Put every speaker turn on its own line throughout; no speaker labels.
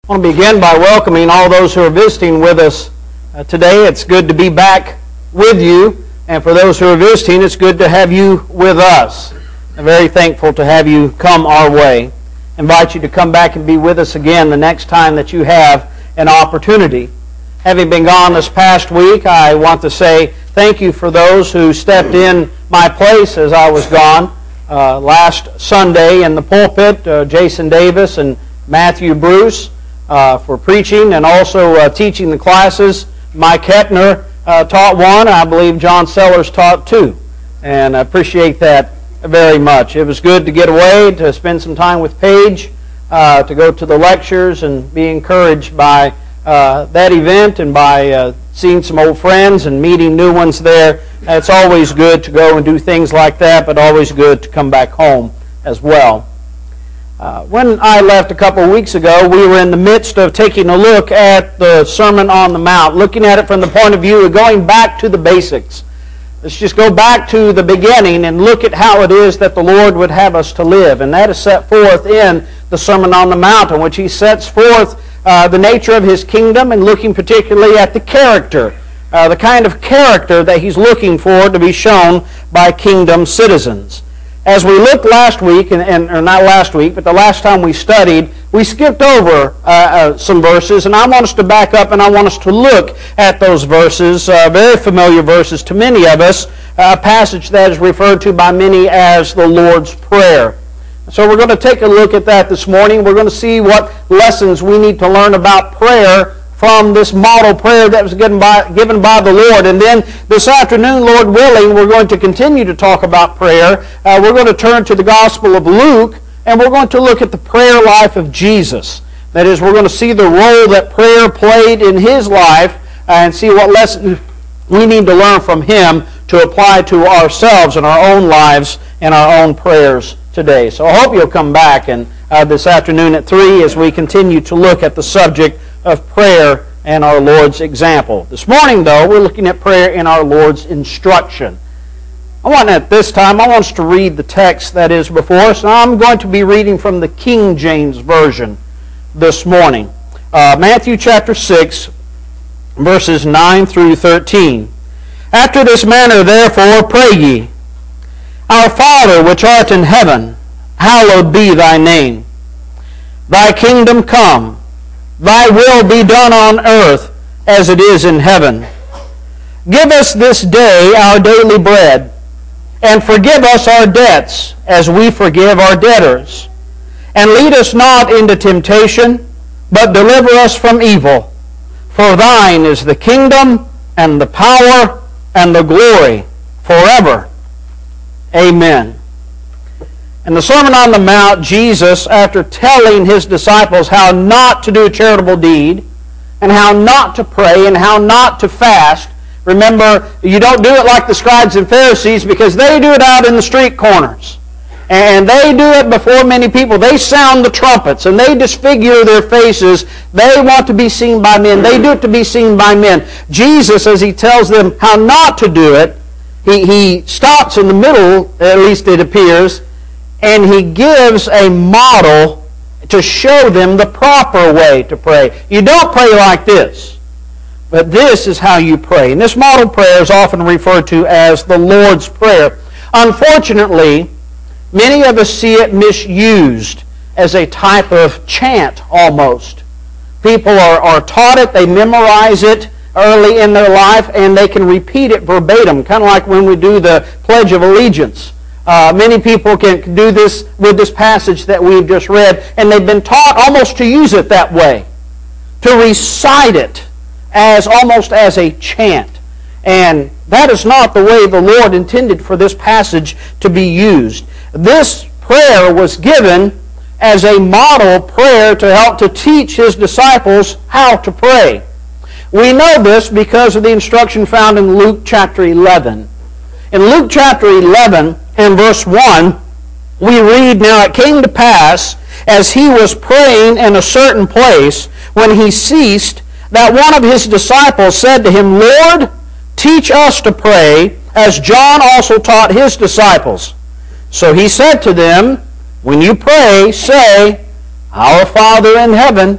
I want to begin by welcoming all those who are visiting with us today. It's good to be back with you, and for those who are visiting, it's good to have you with us. I'm very thankful to have you come our way. I invite you to come back and be with us again the next time that you have an opportunity. Having been gone this past week, I want to say thank you for those who stepped in my place as I was gone. Last Sunday in the pulpit, Jason Davis and Matthew Bruce for preaching and also teaching the classes. Mike Hepner taught one. I believe John Sellers taught two. And I appreciate that very much. It was good to get away, to spend some time with Paige, to go to the lectures and be encouraged by that event and by seeing some old friends and meeting new ones there. It's always good to go and do things like that, but always good to come back home as well. When I left a couple of weeks ago, we were in the midst of taking a look at the Sermon on the Mount, looking at it from the point of view of going back to the basics. Let's just go back to the beginning and look at how it is that the Lord would have us to live. And that is set forth in the Sermon on the Mount, in which He sets forth the nature of His kingdom and looking particularly at the character, the kind of character that He's looking for to be shown by kingdom citizens. As we looked last week, or not last week, but the last time we studied, we skipped over some verses, and I want us to back up and I want us to look at those verses, very familiar verses to many of us, a passage that is referred to by many as the Lord's Prayer. So we're going to take a look at that this morning. We're going to see what lessons we need to learn about prayer from this model prayer that was given by the Lord. And then this afternoon, Lord willing, we're going to continue to talk about prayer. We're going to turn to the Gospel of Luke, and we're going to look at the prayer life of Jesus. That is, we're going to see the role that prayer played in His life and see what lessons we need to learn from Him to apply to ourselves and our own lives and our own prayers today. So I hope you'll come back and this afternoon at 3 as we continue to look at the subject of prayer and our Lord's example. This morning, though, we're looking at prayer in our Lord's instruction. At this time, I want us to read the text that is before us. Now, I'm going to be reading from the King James Version this morning. Matthew chapter 6, verses 9 through 13. After this manner, therefore, pray ye, Our Father which art in heaven, hallowed be thy name. Thy kingdom come. Thy will be done on earth as it is in heaven. Give us this day our daily bread, and forgive us our debts as we forgive our debtors. And lead us not into temptation, but deliver us from evil. For thine is the kingdom, and the power, and the glory, forever. Amen. In the Sermon on the Mount, Jesus, after telling His disciples how not to do a charitable deed, and how not to pray, and how not to fast, remember, you don't do it like the scribes and Pharisees, because they do it out in the street corners. And they do it before many people. They sound the trumpets, and they disfigure their faces. They want to be seen by men. They do it to be seen by men. Jesus, as He tells them how not to do it, He stops in the middle, at least it appears, and He gives a model to show them the proper way to pray. You don't pray like this, but this is how you pray. And this model prayer is often referred to as the Lord's Prayer. Unfortunately, many of us see it misused as a type of chant almost. People are taught it, they memorize it early in their life, and they can repeat it verbatim, kind of like when we do the Pledge of Allegiance. Many people can do this with this passage that we've just read, and they've been taught almost to use it that way, to recite it as almost as a chant. And that is not the way the Lord intended for this passage to be used. This prayer was given as a model prayer to help to teach His disciples how to pray. We know this because of the instruction found in Luke chapter 11. In Luke chapter 11, in verse 1, we read, Now it came to pass, as He was praying in a certain place, when He ceased, that one of His disciples said to Him, Lord, teach us to pray, as John also taught his disciples. So He said to them, When you pray, say, Our Father in heaven,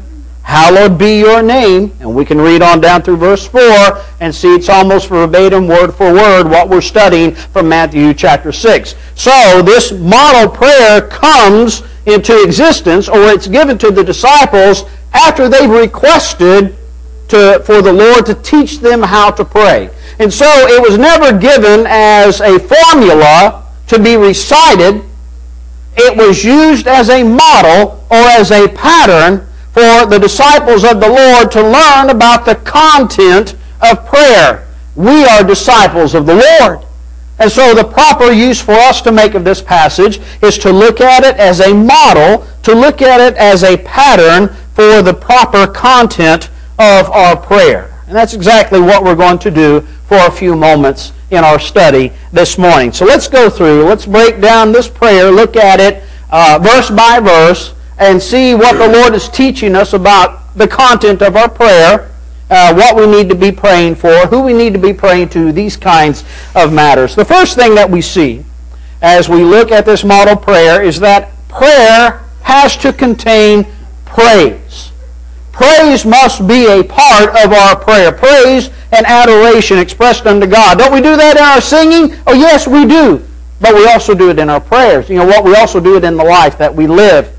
hallowed be your name. And we can read on down through verse 4 and see it's almost verbatim, word for word, what we're studying from Matthew chapter 6. So this model prayer comes into existence, or it's given to the disciples after they've requested for the Lord to teach them how to pray. And so it was never given as a formula to be recited. It was used as a model or as a pattern for the disciples of the Lord to learn about the content of prayer. We are disciples of the Lord. And so the proper use for us to make of this passage is to look at it as a model, to look at it as a pattern for the proper content of our prayer. And that's exactly what we're going to do for a few moments in our study this morning. So let's go through, let's break down this prayer, look at it verse by verse, and see what the Lord is teaching us about the content of our prayer, what we need to be praying for, who we need to be praying to, these kinds of matters. The first thing that we see as we look at this model prayer is that prayer has to contain praise. Praise must be a part of our prayer. Praise and adoration expressed unto God. Don't we do that in our singing? Oh, yes, we do. But we also do it in our prayers. You know what? We also do it in the life that we live.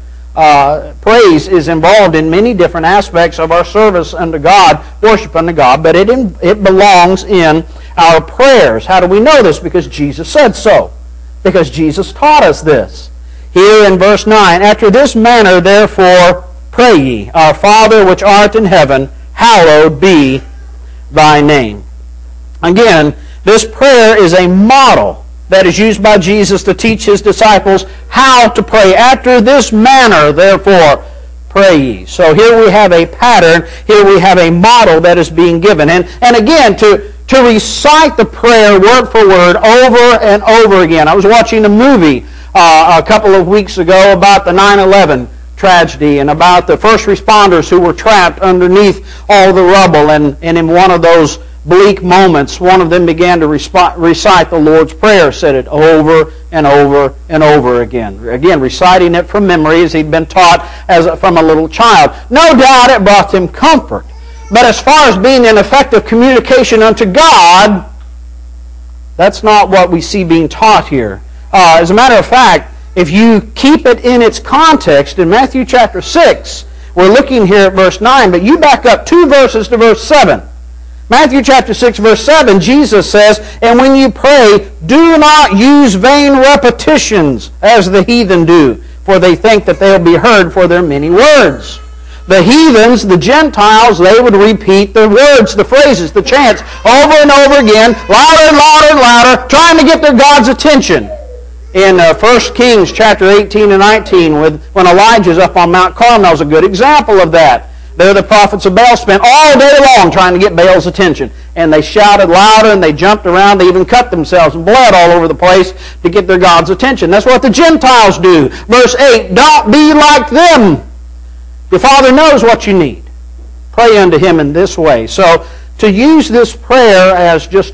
Praise is involved in many different aspects of our service unto God, worship unto God, but it belongs in our prayers. How do we know this? Because Jesus said so. Because Jesus taught us this. Here in verse 9, after this manner, therefore, pray ye, our Father which art in heaven, hallowed be thy name. Again, this prayer is a model that is used by Jesus to teach his disciples how to pray. After this manner, therefore, pray ye. So here we have a pattern, here we have a model that is being given. And again, to recite the prayer word for word over and over again. I was watching a movie a couple of weeks ago about the 9/11 tragedy and about the first responders who were trapped underneath all the rubble. And in one of those bleak moments, one of them began to recite the Lord's Prayer, said it over and over and over again. Again, reciting it from memory as he'd been taught from a little child. No doubt it brought him comfort. But as far as being an effective communication unto God, that's not what we see being taught here. As a matter of fact, if you keep it in its context, in Matthew chapter 6, we're looking here at verse 9, but you back up 2 verses to verse 7. Matthew chapter 6, verse 7, Jesus says, and when you pray, do not use vain repetitions as the heathen do, for they think that they'll be heard for their many words. The heathens, the Gentiles, they would repeat the words, the phrases, the chants over and over again, louder and louder and louder, trying to get their God's attention. In 1 Kings chapter 18 and 19, when Elijah's up on Mount Carmel, is a good example of that. There the prophets of Baal spent all day long trying to get Baal's attention. And they shouted louder and they jumped around. They even cut themselves and bled all over the place to get their God's attention. That's what the Gentiles do. Verse 8, don't be like them. Your Father knows what you need. Pray unto Him in this way. So to use this prayer as just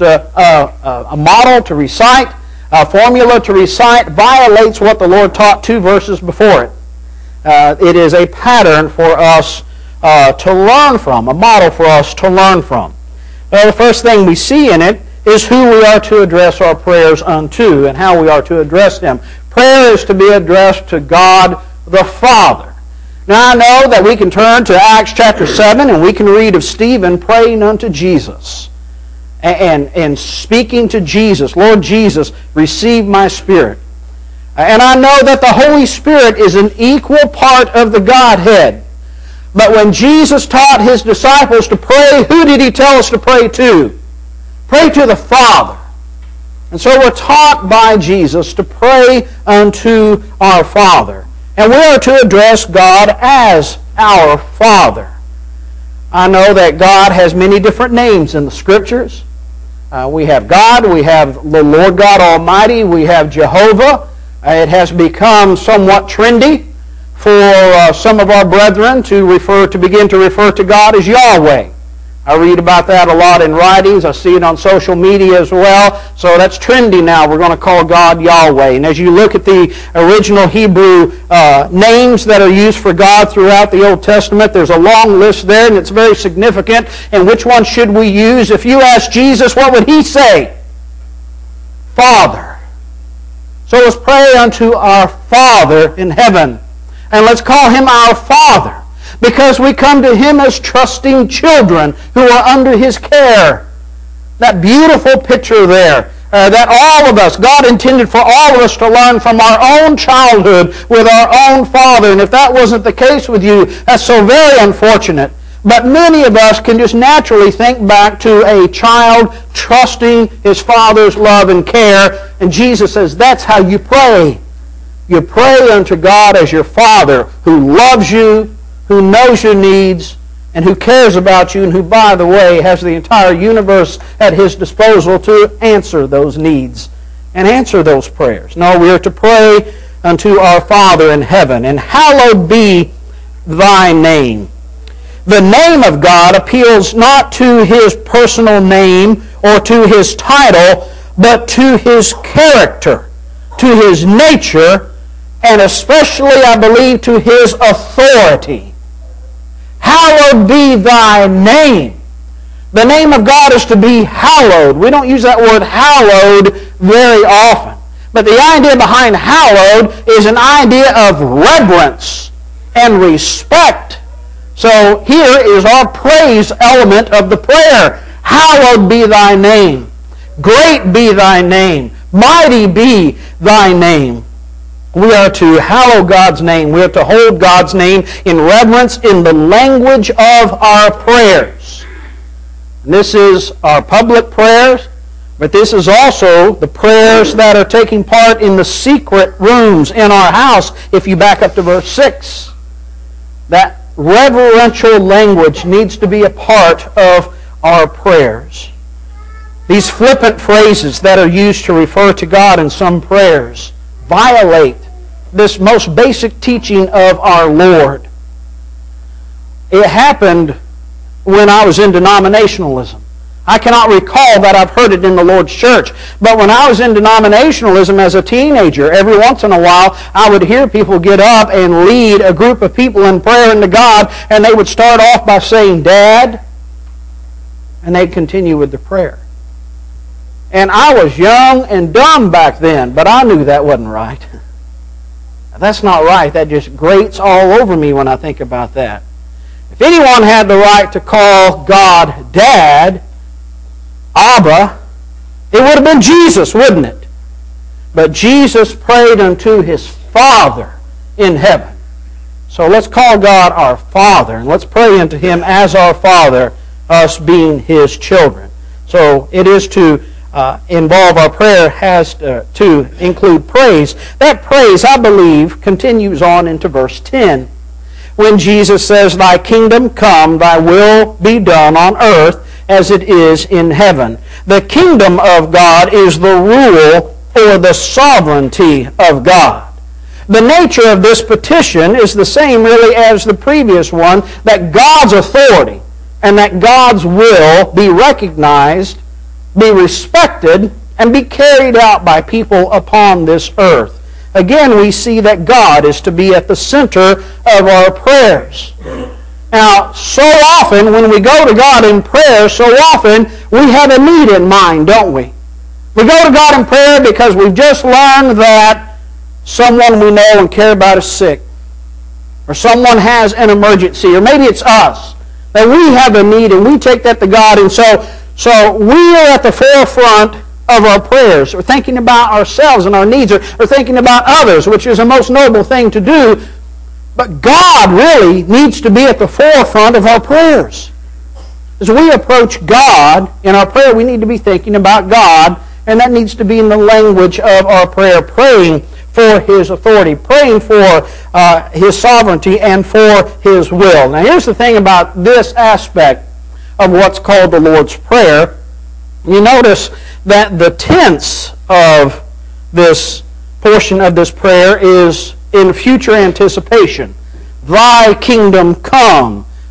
a model to recite, a formula to recite, violates what the Lord taught 2 verses before it. It is a pattern for us to learn from, a model for us to learn from. Well, the first thing we see in it is who we are to address our prayers unto and how we are to address them. Prayer is to be addressed to God the Father. Now I know that we can turn to Acts chapter 7 and we can read of Stephen praying unto Jesus and speaking to Jesus. Lord Jesus, receive my spirit. And I know that the Holy Spirit is an equal part of the Godhead. But when Jesus taught His disciples to pray, who did He tell us to pray to? Pray to the Father. And so we're taught by Jesus to pray unto our Father. And we are to address God as our Father. I know that God has many different names in the Scriptures. We have God, we have the Lord God Almighty, we have Jehovah. It has become somewhat trendy for some of our brethren to begin to refer to God as Yahweh. I read about that a lot in writings. I see it on social media as well. So that's trendy now. We're going to call God Yahweh. And as you look at the original Hebrew names that are used for God throughout the Old Testament, there's a long list there, and it's very significant. And which one should we use? If you ask Jesus, what would he say? Father. So let's pray unto our Father in heaven. And let's call him our Father, because we come to him as trusting children who are under his care. That beautiful picture there, that all of us, God intended for all of us to learn from our own childhood with our own Father. And if that wasn't the case with you, that's so very unfortunate. But many of us can just naturally think back to a child trusting his Father's love and care. And Jesus says that's how you pray. You pray unto God as your Father who loves you, who knows your needs, and who cares about you, and who, by the way, has the entire universe at his disposal to answer those needs and answer those prayers. No, we are to pray unto our Father in heaven. And hallowed be thy name. The name of God appeals not to his personal name or to his title, but to his character, to his nature, and especially, I believe, to his authority. Hallowed be thy name. The name of God is to be hallowed. We don't use that word hallowed very often. But the idea behind hallowed is an idea of reverence and respect. So here is our praise element of the prayer. Hallowed be thy name. Great be thy name. Mighty be thy name. We are to hallow God's name. We are to hold God's name in reverence in the language of our prayers. And this is our public prayers, but this is also the prayers that are taking part in the secret rooms in our house. If you back up to verse 6, that reverential language needs to be a part of our prayers. These flippant phrases that are used to refer to God in some prayers violate this most basic teaching of our Lord. It happened when I was in denominationalism. I cannot recall that I've heard it in the Lord's church, but when I was in denominationalism as a teenager, every once in a while I would hear people get up and lead a group of people in prayer unto God, and they would start off by saying, Dad, and they'd continue with the prayer. And I was young and dumb back then, but I knew that wasn't right. That's not right. That just grates all over me when I think about that. If anyone had the right to call God Dad, Abba, it would have been Jesus, wouldn't it? But Jesus prayed unto his Father in heaven. So let's call God our Father, and let's pray unto him as our Father, us being his children. So it is to involve our prayer has to include praise. That praise, I believe, continues on into verse 10. When Jesus says, Thy kingdom come, thy will be done on earth as it is in heaven. The kingdom of God is the rule or the sovereignty of God. The nature of this petition is the same really as the previous one, that God's authority and that God's will be recognized, be respected, and be carried out by people upon this earth. Again, we see that God is to be at the center of our prayers. Now, so often when we go to God in prayer, so often we have a need in mind, don't we? We go to God in prayer because we've just learned that someone we know and care about is sick, or someone has an emergency, or maybe it's us, that we have a need and we take that to God, and so we are at the forefront of our prayers. We're thinking about ourselves and our needs, or thinking about others, which is a most noble thing to do. But God really needs to be at the forefront of our prayers. As we approach God in our prayer, we need to be thinking about God, and that needs to be in the language of our prayer, praying for his authority, praying for his sovereignty and for his will. Now here's the thing about this aspect of what's called the Lord's Prayer. You notice that the tense of this portion of this prayer is in future anticipation. Thy kingdom come,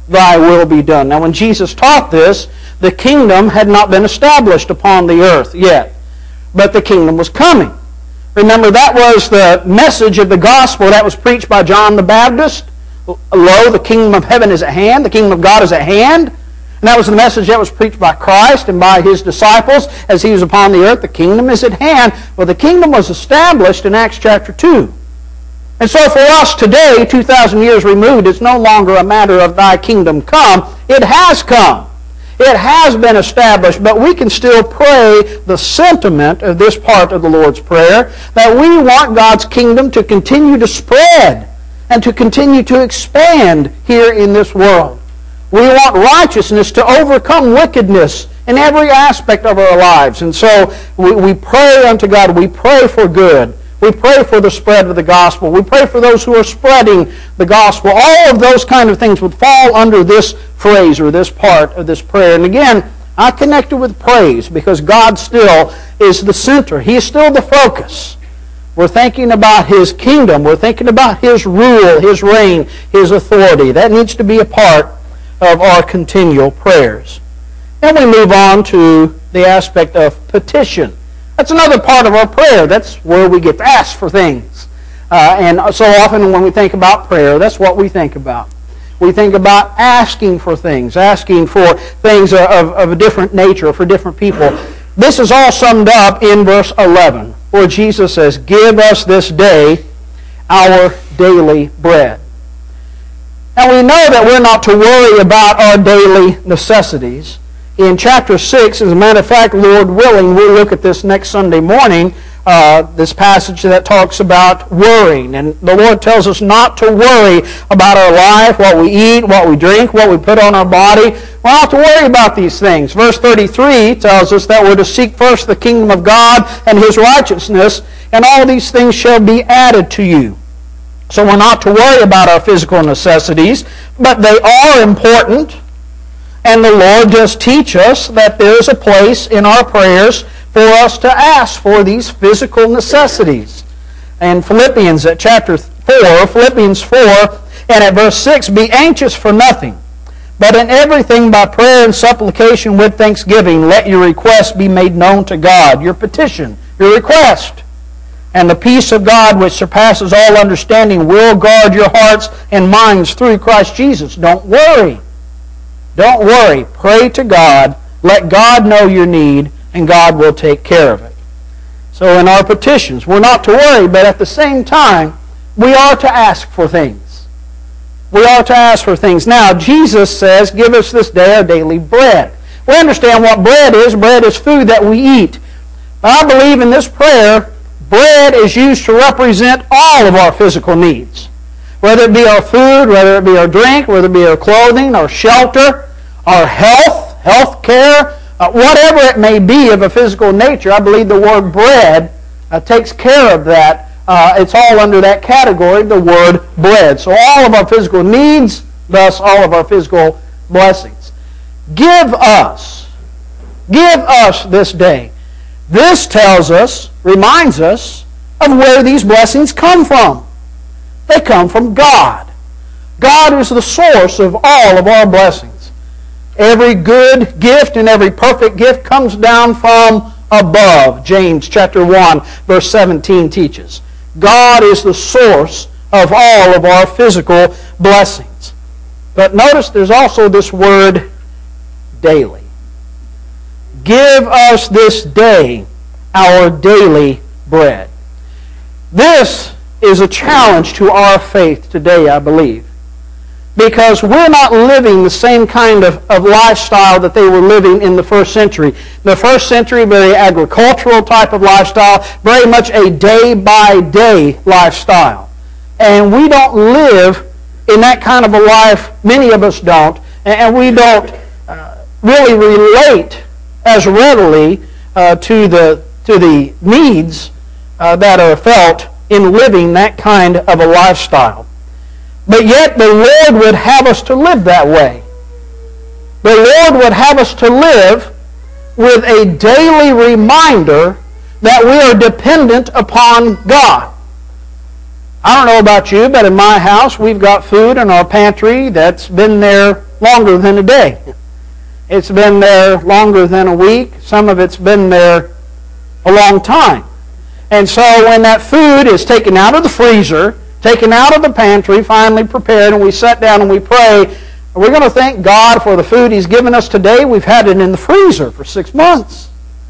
thy will be done. Now when Jesus taught this, the kingdom had not been established upon the earth yet, but the kingdom was coming. Remember, that was the message of the gospel that was preached by John the Baptist. Lo, the kingdom of heaven is at hand, the kingdom of God is at hand. And that was the message that was preached by Christ and by His disciples as He was upon the earth. The kingdom is at hand. Well, the kingdom was established in Acts chapter 2. And so for us today, 2,000 years removed, it's no longer a matter of thy kingdom come. It has come. It has been established, but we can still pray the sentiment of this part of the Lord's Prayer, that we want God's kingdom to continue to spread and to continue to expand here in this world. We want righteousness to overcome wickedness in every aspect of our lives. And so we pray unto God. We pray for good. We pray for the spread of the gospel. We pray for those who are spreading the gospel. All of those kind of things would fall under this phrase or this part of this prayer. And again, I connect it with praise because God still is the center. He is still the focus. We're thinking about His kingdom. We're thinking about His rule, His reign, His authority. That needs to be a part of our continual prayers. Then we move on to the aspect of petition. That's another part of our prayer. That's where we get to ask for things. And so often when we think about prayer, that's what we think about. We think about asking for things of a different nature for different people. This is all summed up in verse 11, where Jesus says, "Give us this day our daily bread." Now we know that we're not to worry about our daily necessities. In chapter 6, as a matter of fact, Lord willing, we'll look at this next Sunday morning, this passage that talks about worrying. And the Lord tells us not to worry about our life, what we eat, what we drink, what we put on our body. We're not to worry about these things. Verse 33 tells us that we're to seek first the kingdom of God and His righteousness, and all these things shall be added to you. So we're not to worry about our physical necessities, but they are important. And the Lord does teach us that there is a place in our prayers for us to ask for these physical necessities. In Philippians at chapter 4, Philippians 4, and at verse 6, "Be anxious for nothing, but in everything by prayer and supplication with thanksgiving, let your requests be made known to God." Your petition, your request. "And the peace of God, which surpasses all understanding, will guard your hearts and minds through Christ Jesus." Don't worry. Don't worry. Pray to God. Let God know your need, and God will take care of it. So in our petitions, we're not to worry, but at the same time, we are to ask for things. We are to ask for things. Now, Jesus says, "Give us this day our daily bread." We understand what bread is. Bread is food that we eat. But I believe in this prayer, bread is used to represent all of our physical needs. Whether it be our food, whether it be our drink, whether it be our clothing, our shelter, our health care, whatever it may be of a physical nature, I believe the word bread takes care of that. It's all under that category, the word bread. So all of our physical needs, thus all of our physical blessings. Give us this day. This tells us, reminds us of where these blessings come from. They come from God. God is the source of all of our blessings. Every good gift and every perfect gift comes down from above. James chapter 1, verse 17 teaches. God is the source of all of our physical blessings. But notice there's also this word daily. Give us this day our daily bread. This is a challenge to our faith today, I believe. Because we're not living the same kind of lifestyle that they were living in the first century. The first century, very agricultural type of lifestyle, very much a day-by-day lifestyle. And we don't live in that kind of a life, many of us don't, and we don't really relate as readily to the needs that are felt in living that kind of a lifestyle. But yet the Lord would have us to live that way. The Lord would have us to live with a daily reminder that we are dependent upon God. I don't know about you, but in my house we've got food in our pantry that's been there longer than a day. It's been there longer than a week. Some of it's been there a long time. And so when that food is taken out of the freezer, taken out of the pantry, finally prepared, and we sit down and we pray, we're going to thank God for the food He's given us today. We've had it in the freezer for 6 months.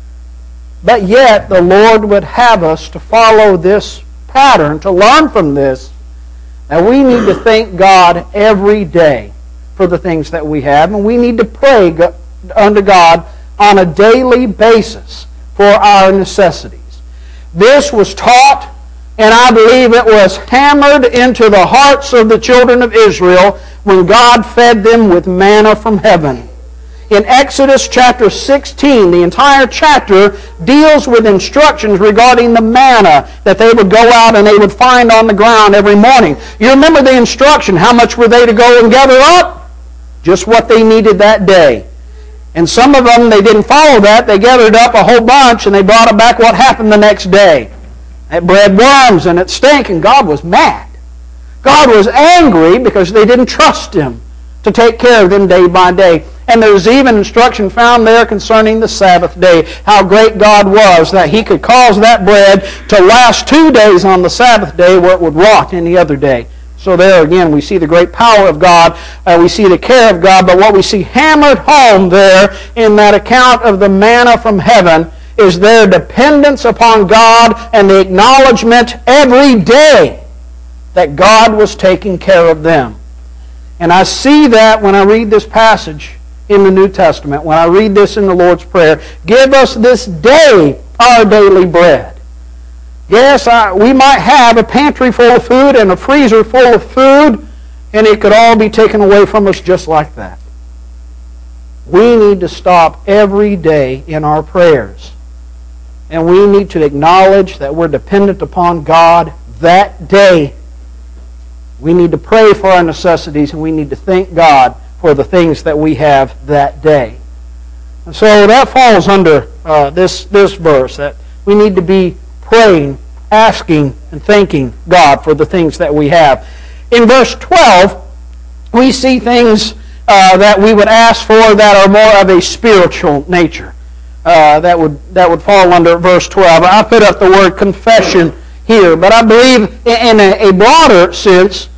But yet the Lord would have us to follow this pattern, to learn from this, that we need to thank God every day for the things that we have, and we need to pray unto God on a daily basis for our necessities. This was taught, and I believe it was hammered into the hearts of the children of Israel when God fed them with manna from heaven. In Exodus chapter 16, the entire chapter deals with instructions regarding the manna that they would go out and they would find on the ground every morning. You remember the instruction. How much were they to go and gather up? Just what they needed that day. And some of them, they didn't follow that. They gathered up a whole bunch and they brought it back. What happened the next day? It bred worms and it stank, and God was mad. God was angry because they didn't trust Him to take care of them day by day. And there's even instruction found there concerning the Sabbath day, how great God was that He could cause that bread to last 2 days on the Sabbath day where it would rot any other day. So there again we see the great power of God, we see the care of God, but what we see hammered home there in that account of the manna from heaven is their dependence upon God and the acknowledgement every day that God was taking care of them. And I see that when I read this passage in the New Testament, when I read this in the Lord's Prayer. Give us this day our daily bread. Yes, we might have a pantry full of food and a freezer full of food, and it could all be taken away from us just like that. We need to stop every day in our prayers. And we need to acknowledge that we're dependent upon God that day. We need to pray for our necessities, and we need to thank God for the things that we have that day. And so that falls under this verse, that we need to be praying, asking, and thanking God for the things that we have. In verse 12, we see things that we would ask for that are more of a spiritual nature. That would fall under verse 12. I put up the word confession here, but I believe in a broader sense,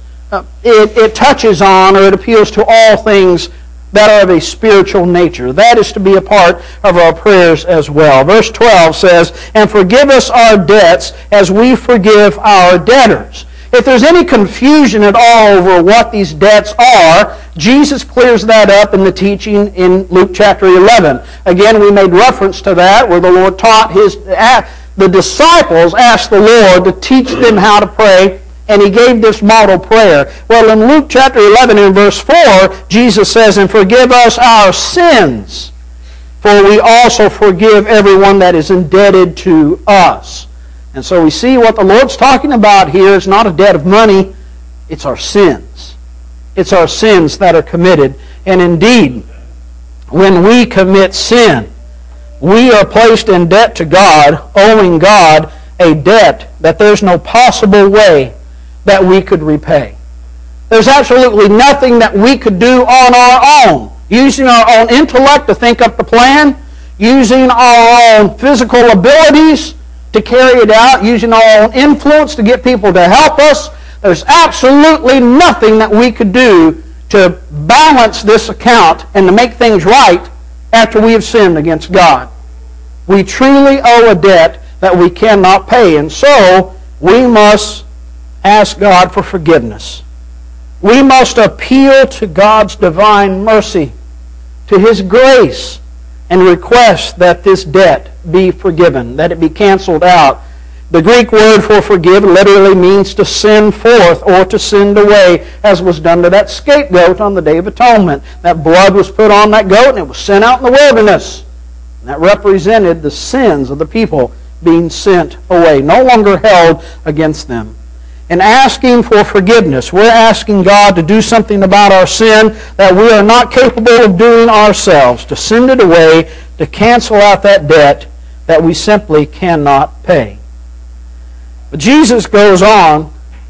it touches on, or it appeals to all things that are of a spiritual nature. That is to be a part of our prayers as well. Verse 12 says, "And forgive us our debts as we forgive our debtors." If there's any confusion at all over what these debts are, Jesus clears that up in the teaching in Luke chapter 11. Again, we made reference to that, where the Lord taught the disciples asked the Lord to teach them how to pray, and He gave this model prayer. Well, in Luke chapter 11 in verse 4, Jesus says, "And forgive us our sins, for we also forgive everyone that is indebted to us." And so we see what the Lord's talking about here is not a debt of money, it's our sins. It's our sins that are committed. And indeed, when we commit sin, we are placed in debt to God, owing God a debt that there's no possible way that we could repay. There's absolutely nothing that we could do on our own, using our own intellect to think up the plan, using our own physical abilities to carry it out, using our own influence to get people to help us. There's absolutely nothing that we could do to balance this account and to make things right after we have sinned against God. We truly owe a debt that we cannot pay, and so we must ask God for forgiveness. We must appeal to God's divine mercy, to His grace, and request that this debt be forgiven, that it be canceled out. The Greek word for forgive literally means to send forth or to send away, as was done to that scapegoat on the Day of Atonement. That blood was put on that goat and it was sent out in the wilderness. And that represented the sins of the people being sent away, no longer held against them. In asking for forgiveness, we're asking God to do something about our sin that we are not capable of doing ourselves, to send it away, to cancel out that debt that we simply cannot pay. But Jesus goes on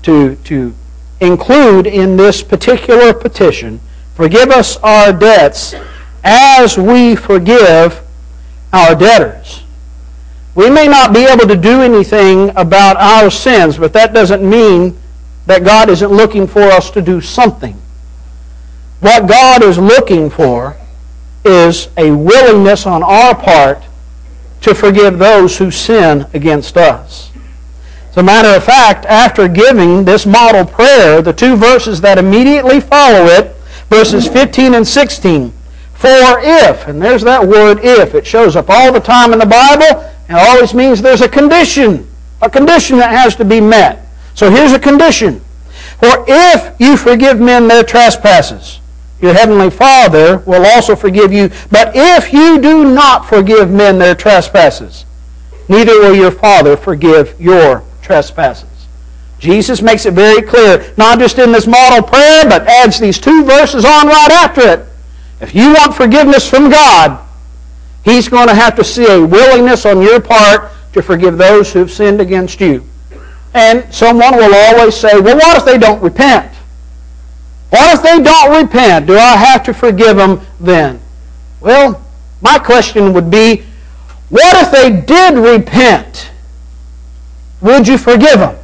to include in this particular petition, forgive us our debts as we forgive our debtors. We may not be able to do anything about our sins, but that doesn't mean that God isn't looking for us to do something. What God is looking for is a willingness on our part to forgive those who sin against us. As a matter of fact, after giving this model prayer, the two verses that immediately follow it, verses 15 and 16, for if, and there's that word if, it shows up all the time in the Bible, and it always means there's a condition that has to be met. So here's a condition. For if you forgive men their trespasses, your heavenly Father will also forgive you. But if you do not forgive men their trespasses, neither will your Father forgive your trespasses. Jesus makes it very clear, not just in this model prayer, but adds these two verses on right after it. If you want forgiveness from God, He's going to have to see a willingness on your part to forgive those who have sinned against you. And someone will always say, well, what if they don't repent? What if they don't repent? Do I have to forgive them then? Well, my question would be, what if they did repent? Would you forgive them?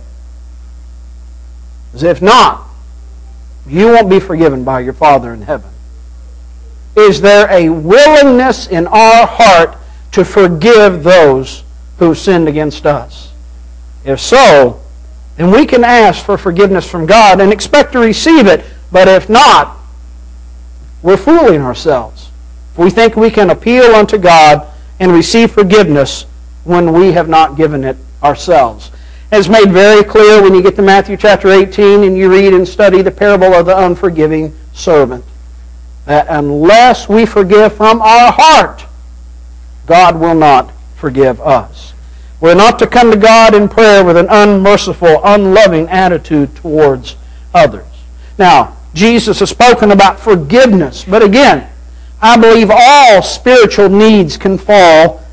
As if not, you won't be forgiven by your Father in heaven. Is there a willingness in our heart to forgive those who sinned against us? If so, then we can ask for forgiveness from God and expect to receive it. But if not, we're fooling ourselves. We think we can appeal unto God and receive forgiveness when we have not given it ourselves. It's made very clear when you get to Matthew chapter 18 and you read and study the parable of the unforgiving servant, that unless we forgive from our heart, God will not forgive us. We're not to come to God in prayer with an unmerciful, unloving attitude towards others. Now, Jesus has spoken about forgiveness, but again, I believe all spiritual needs can fall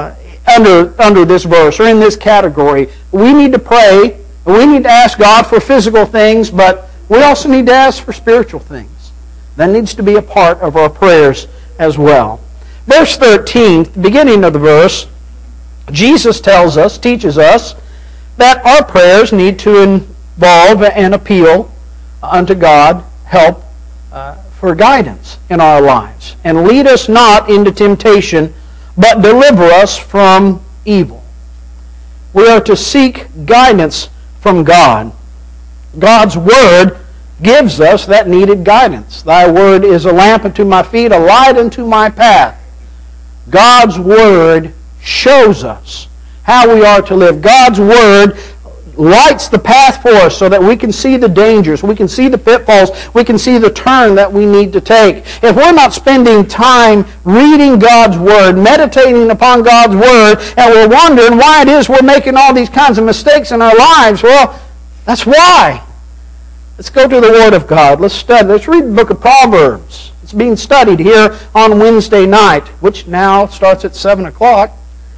under this verse or in this category. We need to pray, we need to ask God for physical things, but we also need to ask for spiritual things. That needs to be a part of our prayers as well. Verse 13, the beginning of the verse, Jesus teaches us that our prayers need to involve an appeal unto God, help for guidance in our lives. And lead us not into temptation, but deliver us from evil. We are to seek guidance from God. God's Word gives us that needed guidance. Thy Word is a lamp unto my feet, a light unto my path. God's Word shows us how we are to live. God's Word lights the path for us so that we can see the dangers, we can see the pitfalls, we can see the turn that we need to take. If we're not spending time reading God's Word, meditating upon God's Word, and we're wondering why it is we're making all these kinds of mistakes in our lives, well, that's why. Let's go to the Word of God. Let's study. Let's read the book of Proverbs. It's being studied here on Wednesday night, which now starts at 7 o'clock.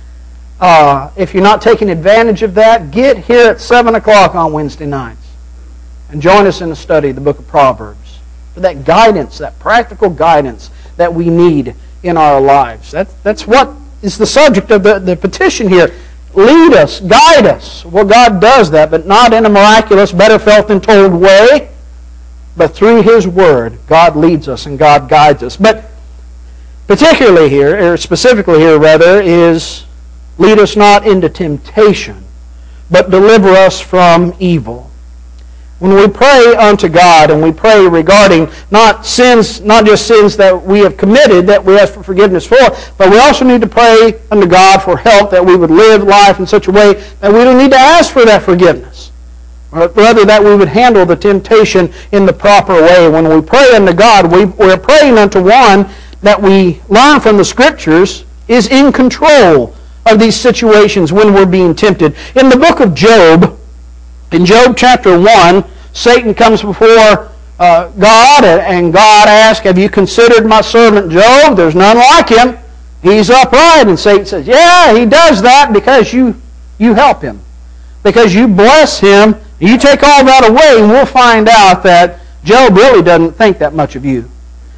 If you're not taking advantage of that, get here at 7 o'clock on Wednesday nights and join us in the study of the book of Proverbs for that guidance, that practical guidance that we need in our lives. That's what is the subject of the petition here. Lead us, guide us. Well, God does that, but not in a miraculous, better felt than told way, but through His Word, God leads us and God guides us. But particularly here, or specifically here rather, is lead us not into temptation, but deliver us from evil. When we pray unto God and we pray regarding not just sins that we have committed that we ask for forgiveness for, but we also need to pray unto God for help that we would live life in such a way that we don't need to ask for that forgiveness. Or rather that we would handle the temptation in the proper way. When we pray unto God, we're praying unto one that we learn from the Scriptures is in control of these situations when we're being tempted. In the book of Job, in Job chapter 1, Satan comes before God, and God asks, have you considered my servant Job? There's none like him. He's upright. And Satan says, yeah, he does that because you help him. Because you bless him You take all that away and we'll find out that Job really doesn't think that much of you.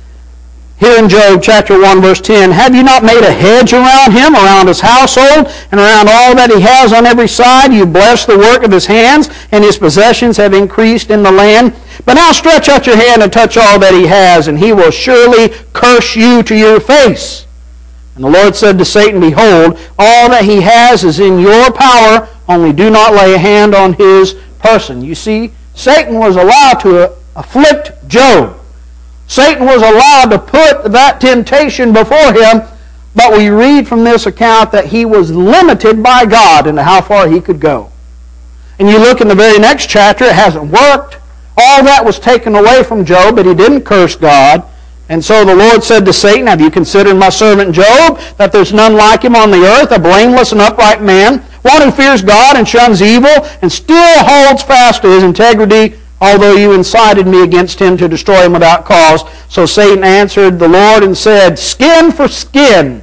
Here in Job chapter 1 verse 10, have you not made a hedge around him, around his household, and around all that he has on every side? You bless the work of his hands, and his possessions have increased in the land. But now stretch out your hand and touch all that he has, and he will surely curse you to your face. And the Lord said to Satan, behold, all that he has is in your power, only do not lay a hand on his person. You see, Satan was allowed to afflict Job. Satan was allowed to put that temptation before him, but we read from this account that he was limited by God into how far he could go. And you look in the very next chapter, it hasn't worked. All that was taken away from Job, but he didn't curse God. And so the Lord said to Satan, have you considered my servant Job, that there's none like him on the earth, a blameless and upright man, one who fears God and shuns evil, and still holds fast to his integrity, although you incited me against him to destroy him without cause. So Satan answered the Lord and said, skin for skin.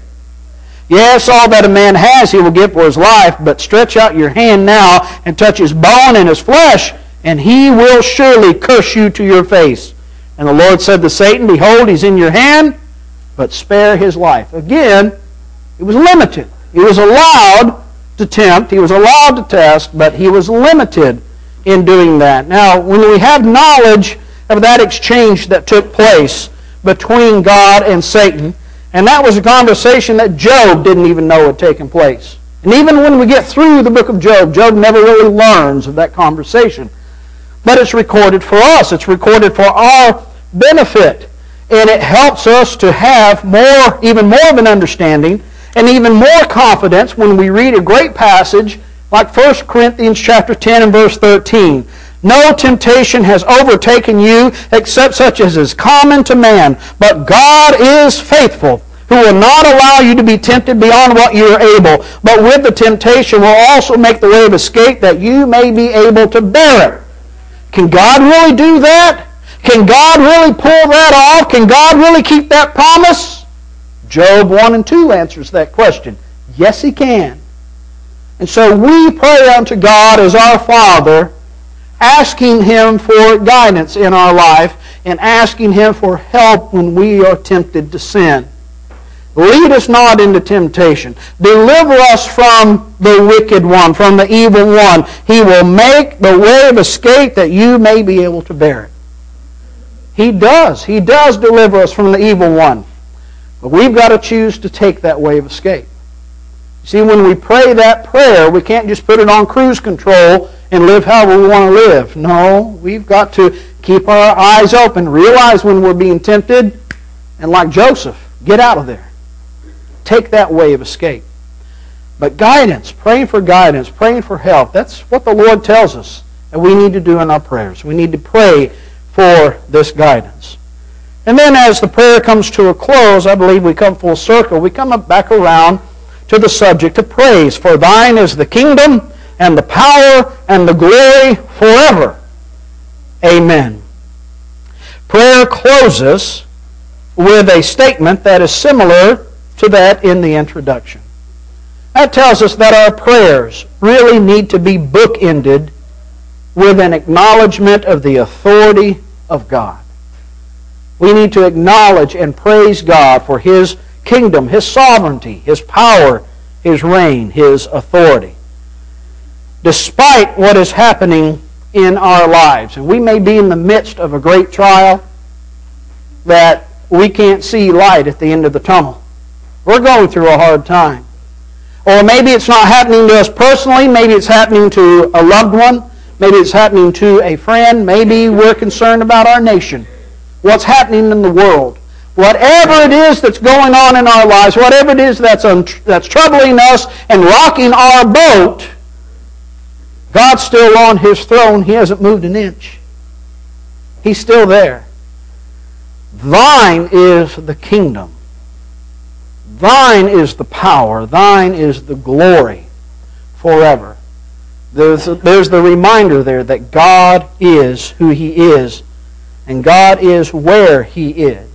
Yes, all that a man has he will give for his life, but stretch out your hand now and touch his bone and his flesh, and he will surely curse you to your face. And the Lord said to Satan, behold, he's in your hand, but spare his life. Again, he was limited. He was allowed to tempt, he was allowed to test, but he was limited in doing that. Now, when we have knowledge of that exchange that took place between God and Satan, and that was a conversation that Job didn't even know had taken place. And even when we get through the book of Job, Job never really learns of that conversation. But it's recorded for us. It's recorded for our benefit. And it helps us to have even more of an understanding and even more confidence when we read a great passage like 1 Corinthians chapter 10 and verse 13. No temptation has overtaken you except such as is common to man. But God is faithful, who will not allow you to be tempted beyond what you are able, but with the temptation will also make the way of escape that you may be able to bear it. Can God really do that? Can God really pull that off? Can God really keep that promise? Job 1 and 2 answers that question. Yes, He can. And so we pray unto God as our Father, asking Him for guidance in our life and asking Him for help when we are tempted to sin. Lead us not into temptation. Deliver us from the wicked one, from the evil one. He will make the way of escape that you may be able to bear it. He does. He does deliver us from the evil one. But we've got to choose to take that way of escape. See, when we pray that prayer, we can't just put it on cruise control and live however we want to live. No, we've got to keep our eyes open, realize when we're being tempted, and like Joseph, get out of there. Take that way of escape. But guidance, praying for guidance, praying for help, that's what the Lord tells us that we need to do in our prayers. We need to pray for this guidance. And then as the prayer comes to a close, I believe we come full circle. We come back around to the subject of praise. For thine is the kingdom and the power and the glory forever. Amen. Prayer closes with a statement that is similar to that in the introduction. That tells us that our prayers really need to be bookended with an acknowledgement of the authority of God. We need to acknowledge and praise God for His kingdom, His sovereignty, His power, His reign, His authority. Despite what is happening in our lives, and we may be in the midst of a great trial that we can't see light at the end of the tunnel. We're going through a hard time. Or maybe it's not happening to us personally. Maybe it's happening to a loved one. Maybe it's happening to a friend. Maybe we're concerned about our nation. What's happening in the world. Whatever it is that's going on in our lives, whatever it is that's troubling us and rocking our boat, God's still on His throne. He hasn't moved an inch. He's still there. Thine is the kingdom. Thine is the power. Thine is the glory forever. There's the reminder there that God is who He is, and God is where He is.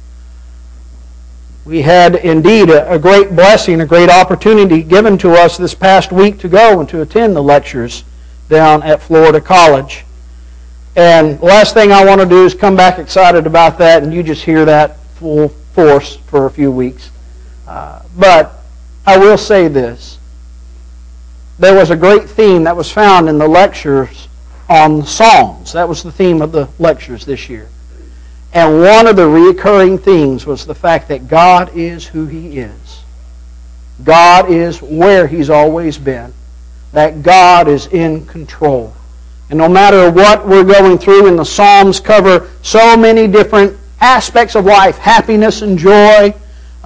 We had indeed a great blessing, a great opportunity given to us this past week to go and to attend the lectures down at Florida College. And the last thing I want to do is come back excited about that, and you just hear that full force for a few weeks. But I will say this. There was a great theme that was found in the lectures on Psalms. That was the theme of the lectures this year. And one of the recurring themes was the fact that God is who He is. God is where He's always been. That God is in control. And no matter what we're going through, and the Psalms cover so many different aspects of life, happiness and joy,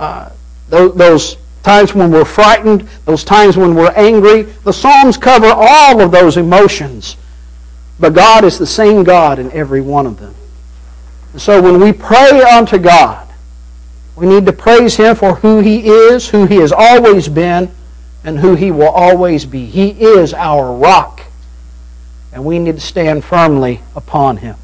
those times when we're frightened, those times when we're angry, the Psalms cover all of those emotions. But God is the same God in every one of them. And so when we pray unto God, we need to praise Him for who He is, who He has always been, and who He will always be. He is our rock, and we need to stand firmly upon Him.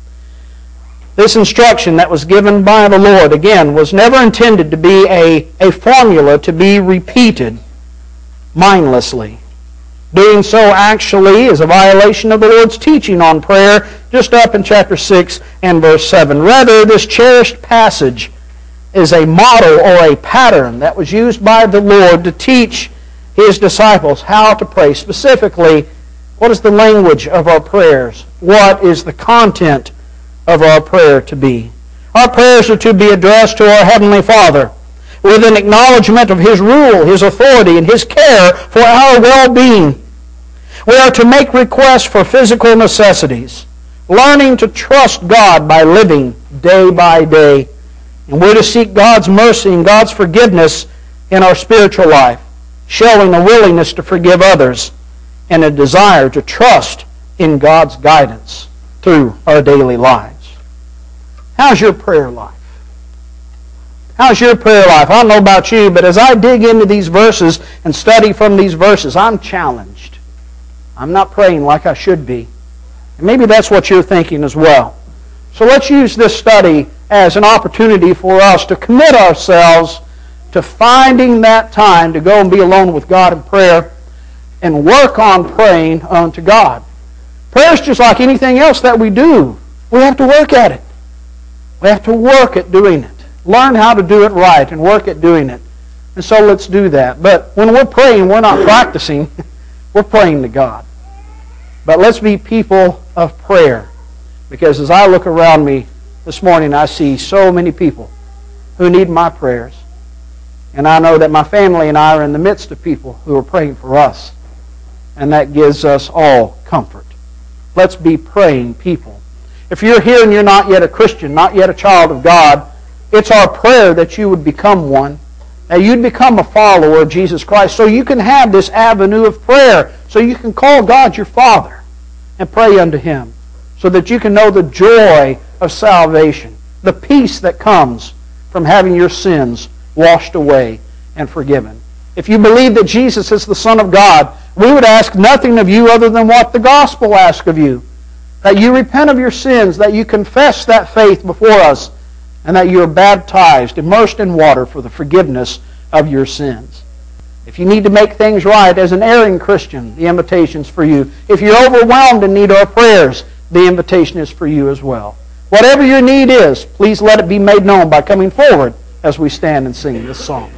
This instruction that was given by the Lord, again, was never intended to be a formula to be repeated mindlessly. Doing so actually is a violation of the Lord's teaching on prayer, just up in chapter 6 and verse 7. Rather, this cherished passage is a model or a pattern that was used by the Lord to teach His disciples how to pray. Specifically, what is the language of our prayers? What is the content of our prayer to be? Our prayers are to be addressed to our Heavenly Father with an acknowledgement of His rule, His authority, and His care for our well-being. We are to make requests for physical necessities, learning to trust God by living day by day. And we're to seek God's mercy and God's forgiveness in our spiritual life, showing a willingness to forgive others and a desire to trust in God's guidance through our daily lives. How's your prayer life? How's your prayer life? I don't know about you, but as I dig into these verses and study from these verses, I'm challenged. I'm not praying like I should be. And maybe that's what you're thinking as well. So let's use this study as an opportunity for us to commit ourselves to finding that time to go and be alone with God in prayer and work on praying unto God. Prayer is just like anything else that we do. We have to work at it. We have to work at doing it. Learn how to do it right and work at doing it. And so let's do that. But when we're praying, we're not practicing. We're praying to God. But let's be people of prayer. Because as I look around me this morning, I see so many people who need my prayers. And I know that my family and I are in the midst of people who are praying for us. And that gives us all comfort. Let's be praying people. If you're here and you're not yet a Christian, not yet a child of God, it's our prayer that you would become one, that you'd become a follower of Jesus Christ, so you can have this avenue of prayer, so you can call God your Father and pray unto Him, so that you can know the joy of salvation, the peace that comes from having your sins washed away and forgiven. If you believe that Jesus is the Son of God, we would ask nothing of you other than what the gospel asks of you. That you repent of your sins, that you confess that faith before us, and that you are baptized, immersed in water for the forgiveness of your sins. If you need to make things right as an erring Christian, the invitation's for you. If you're overwhelmed and need our prayers, the invitation is for you as well. Whatever your need is, please let it be made known by coming forward as we stand and sing this song.